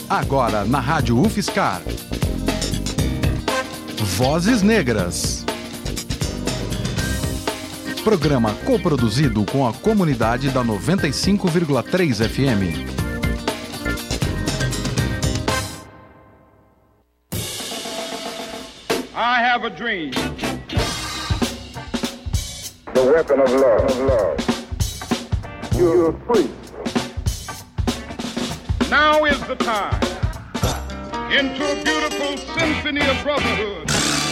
Agora na Rádio UFSCar. Vozes Negras. Programa coproduzido com a comunidade da 95,3 FM. I have a dream. The weapon of love. You're free. Now is the time into a beautiful symphony of brotherhood.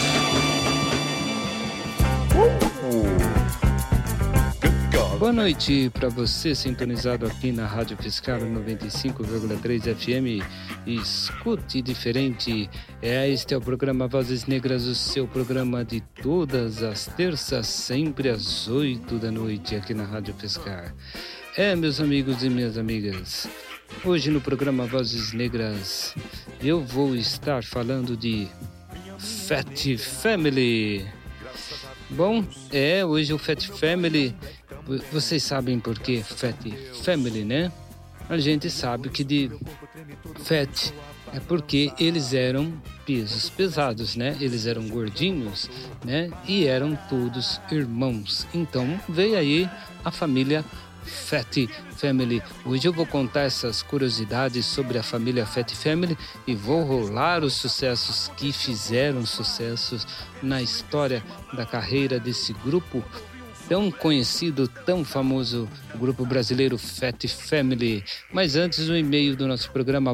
Boa noite para você sintonizado aqui na Rádio UFSCar 95,3 FM. Escute diferente. Este é o programa Vozes Negras, o seu programa de todas as terças, sempre às 8 da noite aqui na Rádio UFSCar. Meus amigos e minhas amigas, hoje no programa Vozes Negras eu vou estar falando de Fat Family. Bom, hoje o Fat Family, vocês sabem por que Fat Family, né? A gente sabe que de Fat é porque eles eram pesos pesados, né? Eles eram gordinhos, né? E eram todos irmãos. Então veio aí a família Fat Family. Hoje eu vou contar essas curiosidades sobre a família Fat Family e vou rolar os sucessos que fizeram sucessos na história da carreira desse grupo tão conhecido, tão famoso, o grupo brasileiro Fat Family. Mas antes, o e-mail do nosso programa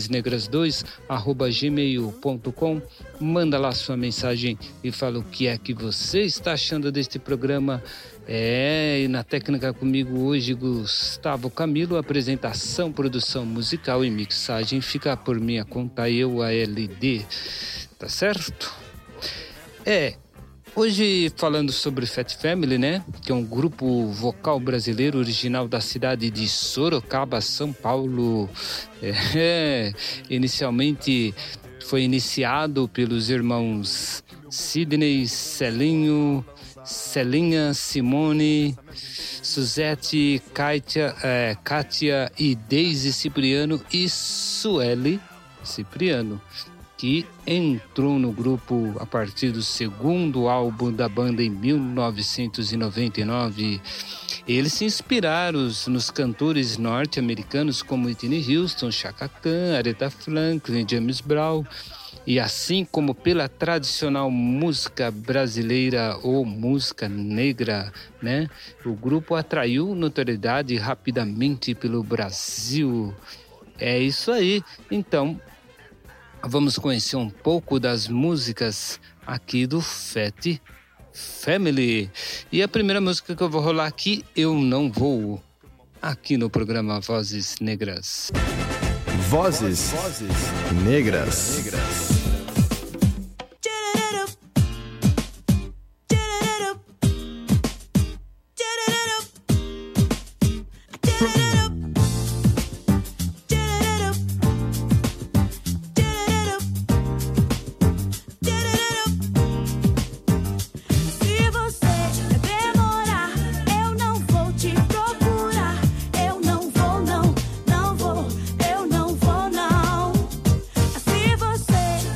vozesnegras2@gmail.com. Manda lá sua mensagem e fala o que é que você está achando deste programa. E na técnica comigo hoje, Gustavo Camilo, apresentação, produção musical e mixagem fica por minha conta, eu, a LD, tá certo? Hoje falando sobre Fat Family, né? Que é um grupo vocal brasileiro original da cidade de Sorocaba, São Paulo. Inicialmente foi iniciado pelos irmãos Sidney, Celinha, Simone, Suzete, Kátia e Deise Cipriano e Sueli Cipriano, que entrou no grupo a partir do segundo álbum da banda em 1999. Eles se inspiraram nos cantores norte-americanos como Whitney Houston, Chaka Khan, Aretha Franklin, James Brown, e assim como pela tradicional música brasileira ou música negra, né? O grupo atraiu notoriedade rapidamente pelo Brasil. É isso aí. Então, vamos conhecer um pouco das músicas aqui do Fat Family. E a primeira música que eu vou rolar aqui, Eu Não Vou, aqui no programa Vozes Negras. Vozes Negras. Se você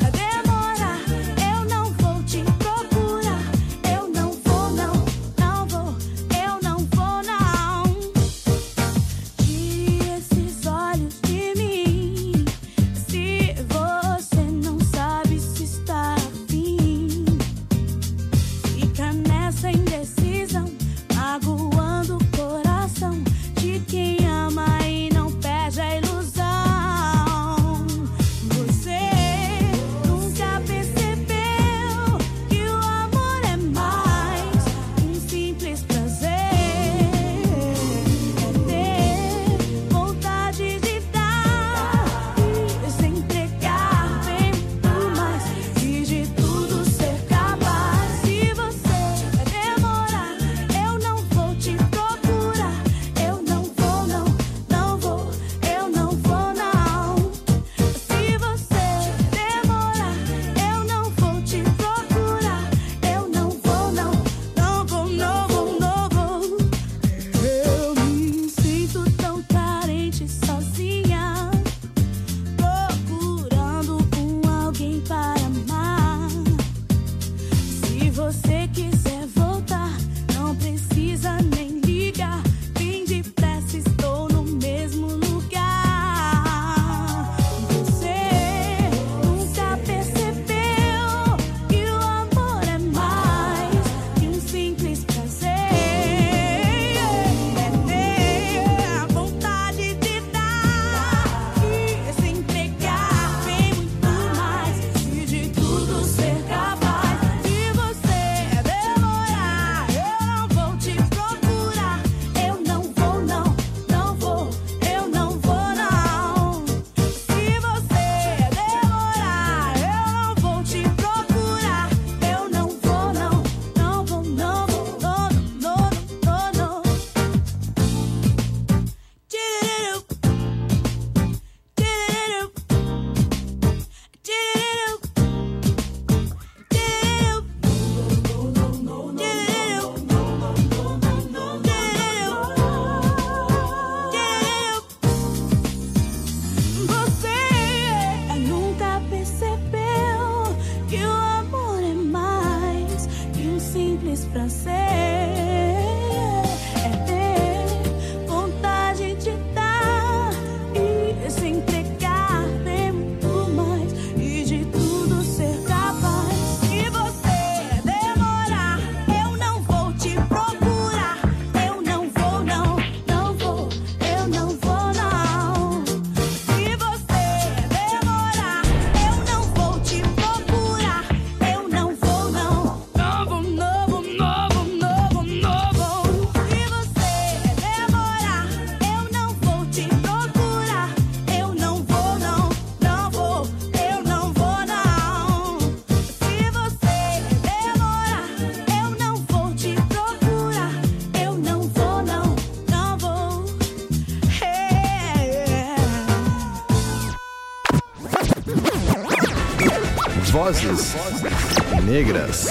Vozes Negras.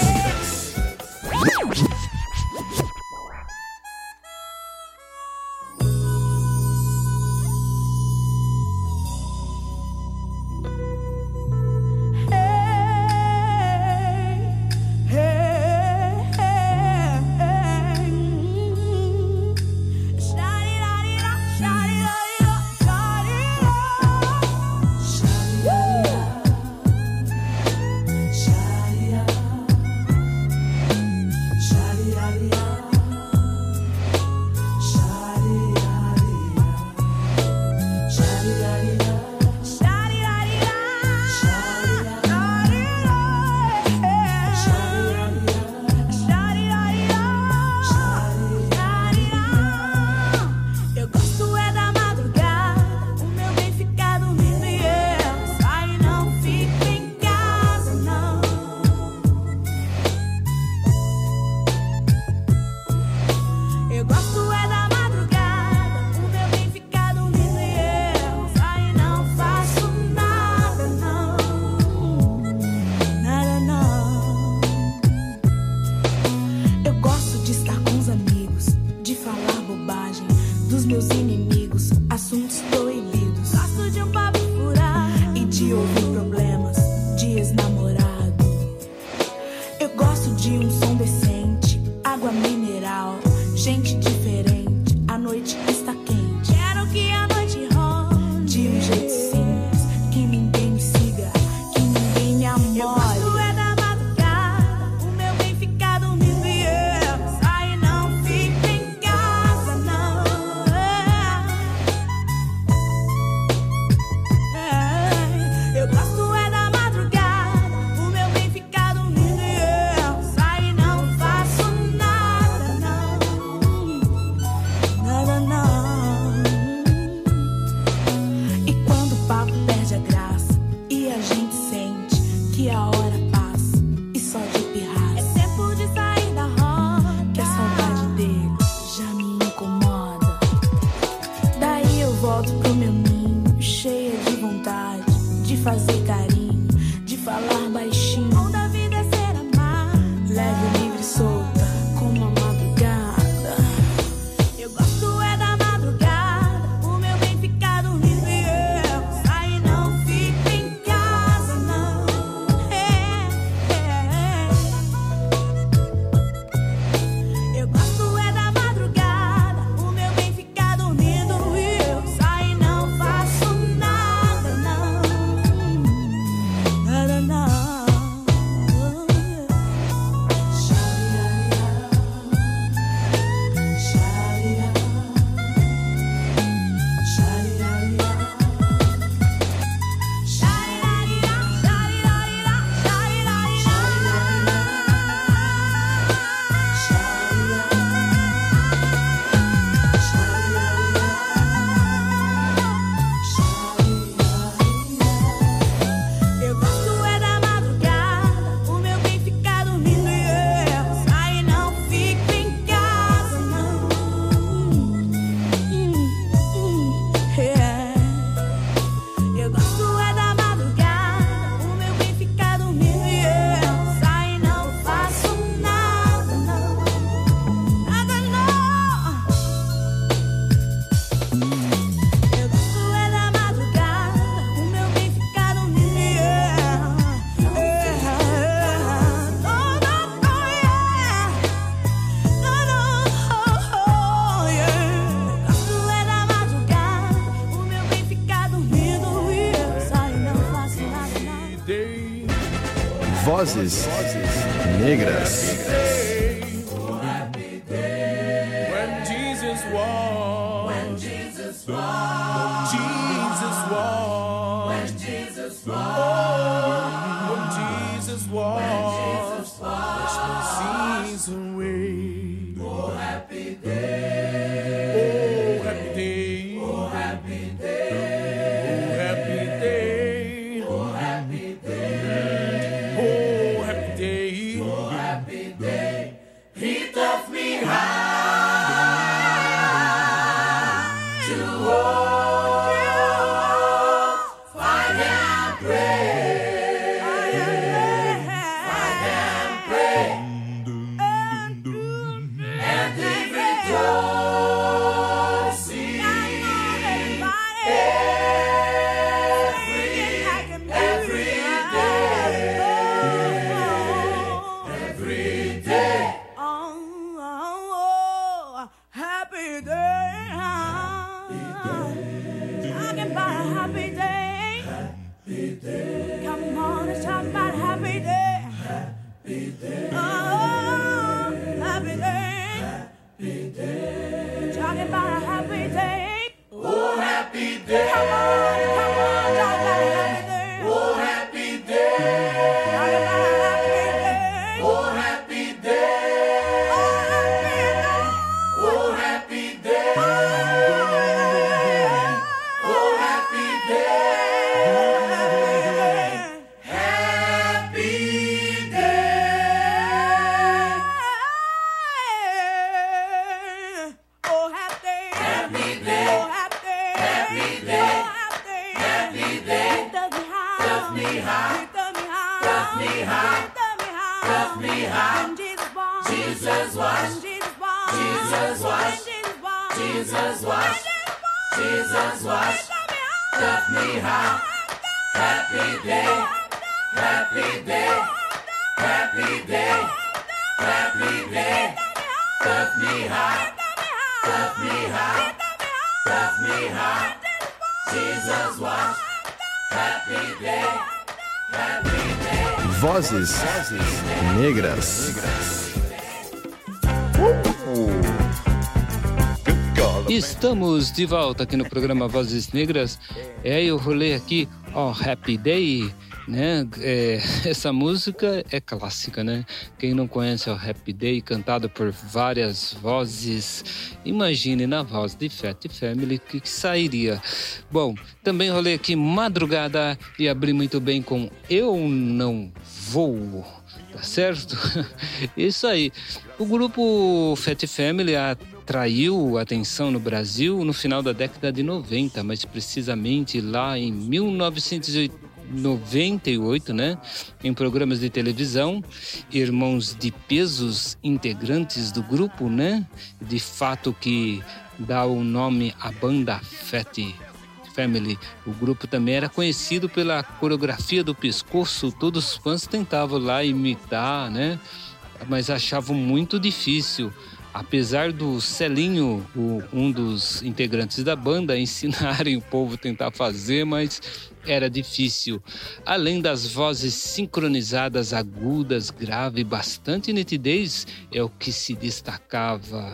Vozes Negras. Happy day. happy day. Happy day. Come on, let's talk about happy day. Happy day. Oh, happy day. Happy day. We're talking about a happy day. Oh, happy day. Come on, talk about a happy day. Oh, happy day. Talk about a happy day. Oh, happy day. Oh, happy day. Oh, happy day. Happy day. Oh, happy day. Happy day. Oh, happy day. Happy day. Happy day. Does me high. Does me high. Does me high. When Jesus washed. Jesus washed. Jesus washed. Jesus washed. Does me high. Happy day. Happy day. Happy day. Happy day. Does me high. Does me high. Does me high. Jesus washed. Happy day. Happy day. Vozes Negras. Estamos de volta aqui no programa Vozes Negras. Eu rolei aqui Happy Day, né? Essa música é clássica, né? Quem não conhece o Happy Day, cantado por várias vozes, imagine na voz de Fat Family que sairia. Bom, também rolei aqui Madrugada e abri muito bem com Eu Não Vou. Tá certo? Isso aí. O grupo Fat Family atraiu atenção no Brasil no final da década de 90, mas precisamente lá em 1998, né? Em programas de televisão, irmãos de pesos, integrantes do grupo, né? De fato que dá o nome à banda Fat Family. O grupo também era conhecido pela coreografia do pescoço. Todos os fãs tentavam lá imitar, né? Mas achavam muito difícil. Apesar do Celinho, um dos integrantes da banda, ensinarem o povo a tentar fazer, mas era difícil. Além das vozes sincronizadas, agudas, grave, bastante nitidez, é o que se destacava.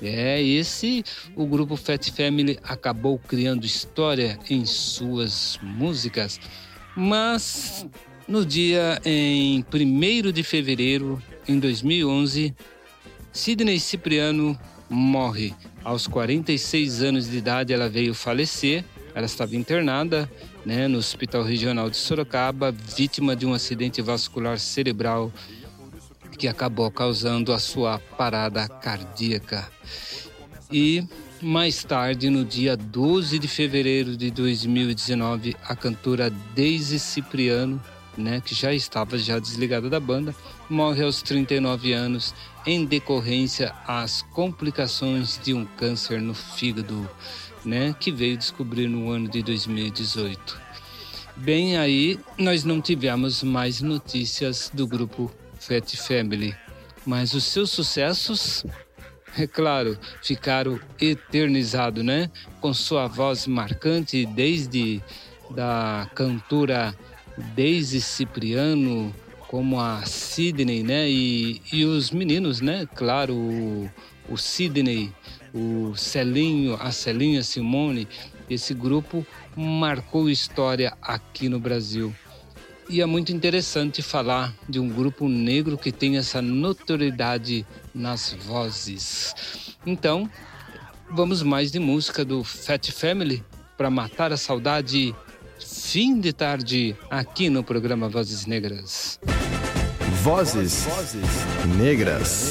O grupo Fat Family acabou criando história em suas músicas. Mas no dia em 1º de fevereiro, em 2011, Sidney Cipriano morre. Aos 46 anos de idade, ela veio falecer. Ela estava internada, né, no Hospital Regional de Sorocaba, vítima de um acidente vascular cerebral que acabou causando a sua parada cardíaca. E mais tarde, no dia 12 de fevereiro de 2019, a cantora Daisy Cipriano, né, que já estava desligada da banda, morre aos 39 anos em decorrência às complicações de um câncer no fígado, né, que veio descobrir no ano de 2018. Bem, aí nós não tivemos mais notícias do grupo Fat Family, mas os seus sucessos, é claro, ficaram eternizados, né, com sua voz marcante desde da cantora Daisy Cipriano, como a Sidney, né? E os meninos, né? Claro, o Sidney, o Celinho, a Celinha Simone. Esse grupo marcou história aqui no Brasil. E é muito interessante falar de um grupo negro que tem essa notoriedade nas vozes. Então, vamos mais de música do Fat Family para matar a saudade. Fim de tarde, aqui no programa Vozes Negras. Vozes Negras.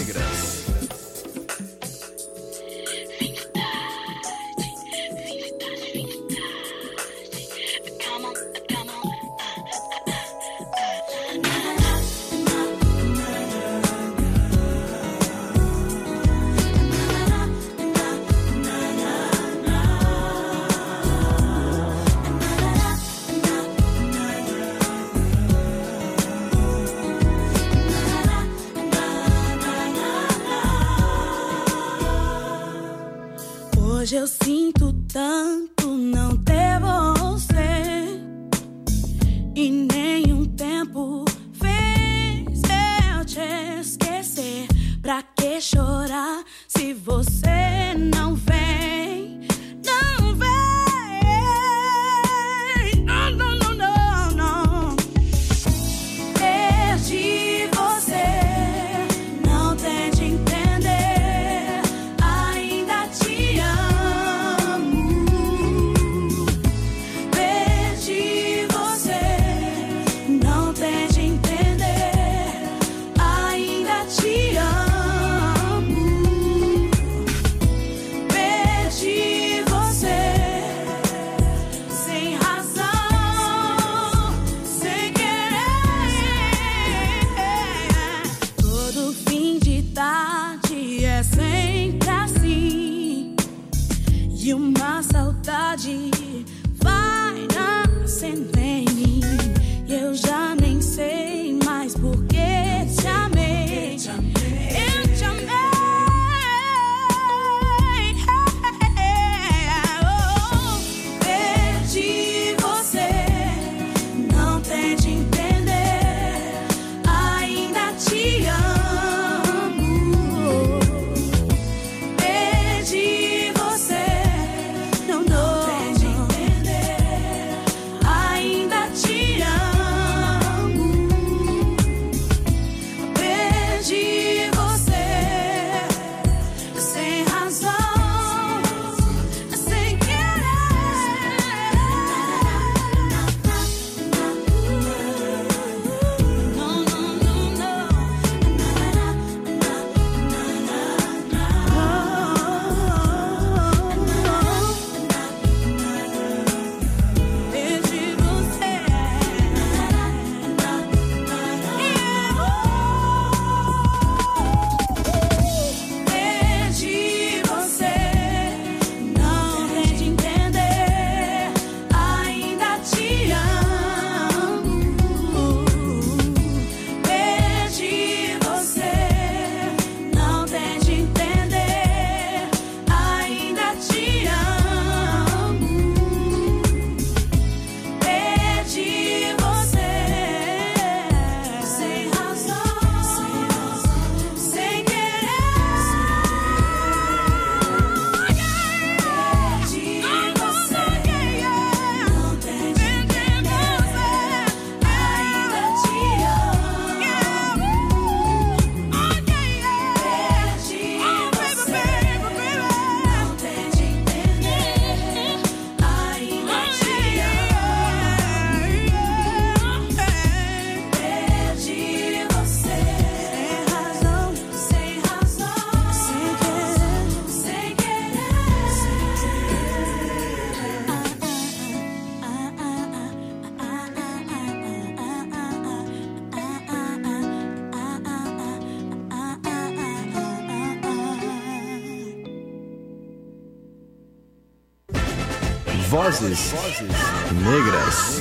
Vozes Negras.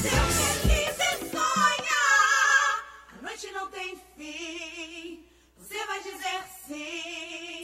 A noite não tem fim. Você vai dizer sim.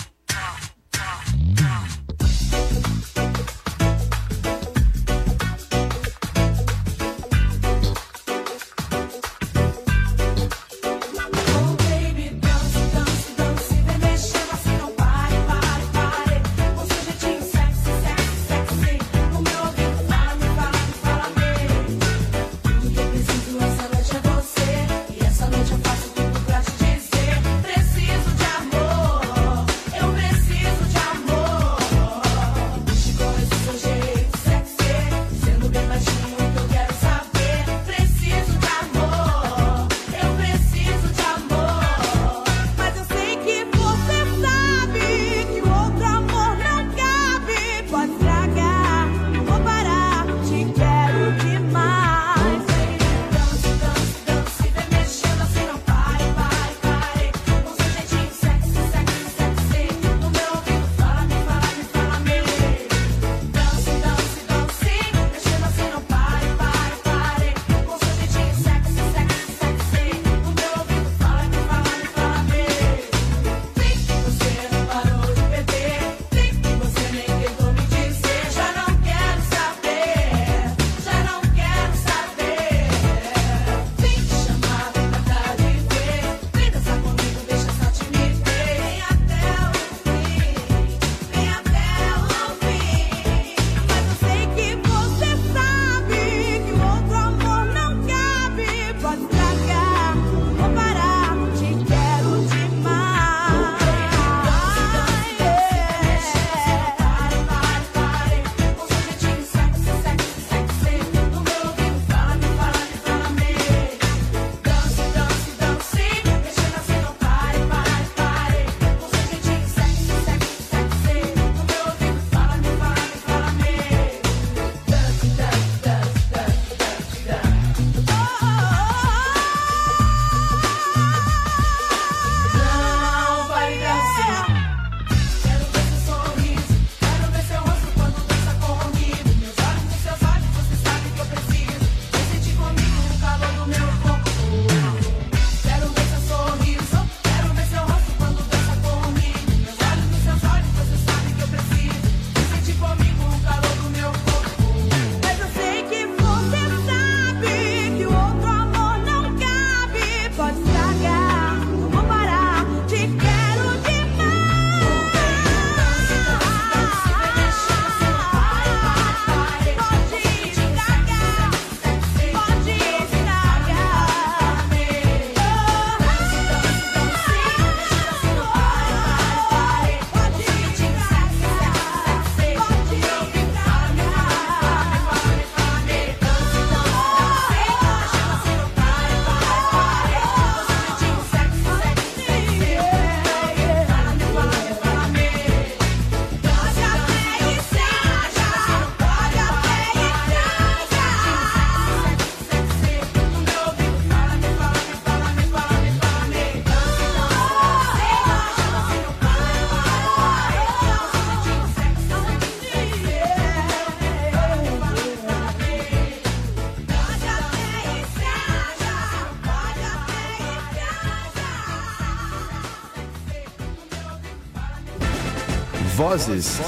Vozes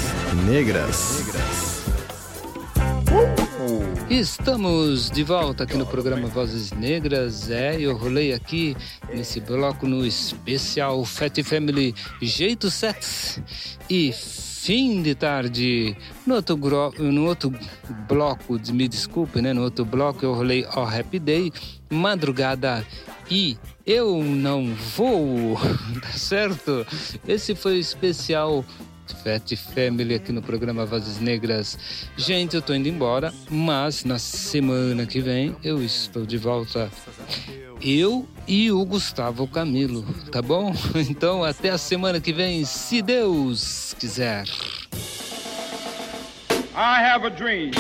Negras. Estamos de volta aqui no programa Vozes Negras. Eu rolei aqui nesse bloco no especial Fat Family Jeito Sex e Fim de Tarde. No outro bloco, me desculpe, né? No outro bloco eu rolei All Happy Day, Madrugada e Eu Não Vou, tá certo? Esse foi o especial Fat Family aqui no programa Vozes Negras. Gente, eu tô indo embora, mas na semana que vem eu estou de volta. Eu e o Gustavo Camilo, tá bom? Então até a semana que vem, se Deus quiser. I have a dream.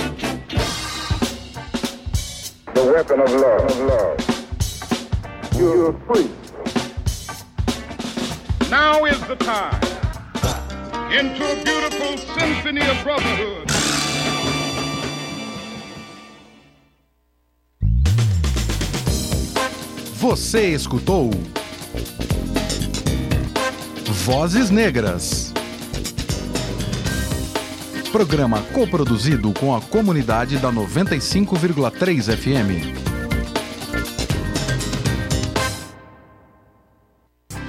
The weapon of love. You're free. Now is the time into a beautiful symphony of brotherhood. Você escutou Vozes Negras. Programa coproduzido com a comunidade da 95,3 FM.